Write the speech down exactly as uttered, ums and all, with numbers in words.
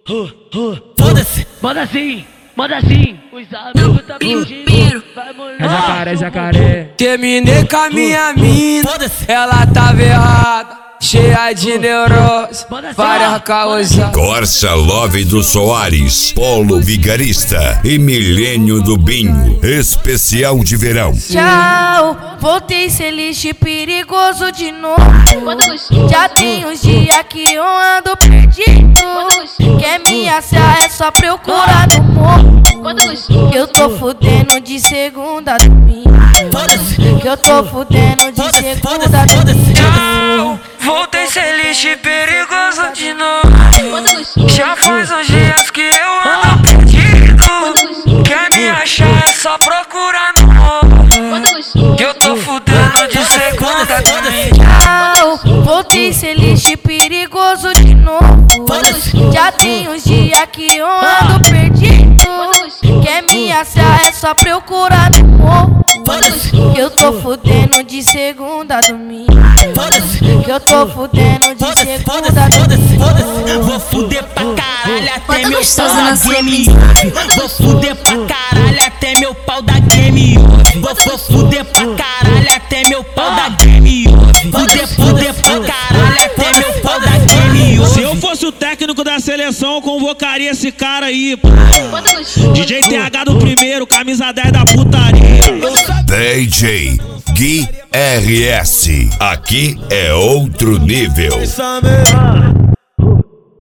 Foda-se. Manda assim, manda assim. Os amigos tá pedindo. Vai molhar. É jacaré, é jacaré. Terminei com a minha mina, ela tava errada, cheia de neurose, várias causas. Corsa Love do Soares, Polo Vigarista e Milênio do Binho, especial de verão. Tchau, voltei ser lixo perigoso de novo. Já tem uns dias que eu ando perdido. Quer me achar é só procurar no morro. Eu tô fudendo de segunda a domingo. Que eu tô fudendo de segunda a domingo. Voltei ser lixo perigoso de novo. Já faz uns dias que eu ando perdido. Quer me achar é só procurar no morro. Que eu tô fudendo de segunda a domingo. Voltei ser lixo perigoso de novo. Já tem uns dias que eu ando perdido. Quer me achar é só procurar no morro. Que eu tô fudendo de segunda a domingo. Que eu tô fudendo de segunda a domingo. Vou fuder pra caralho até meu pau da game. Vou fuder pra caralho até meu pau da game. Vou, vou fuder pra caralho até meu pau da game. Fuder, fuder pra caralho até meu pau da game. Se eu fosse o técnico da seleção, eu convocaria esse cara aí, pô. D J T H do primeiro, camisa dez da putaria. D J Gui R S, aqui é outro nível.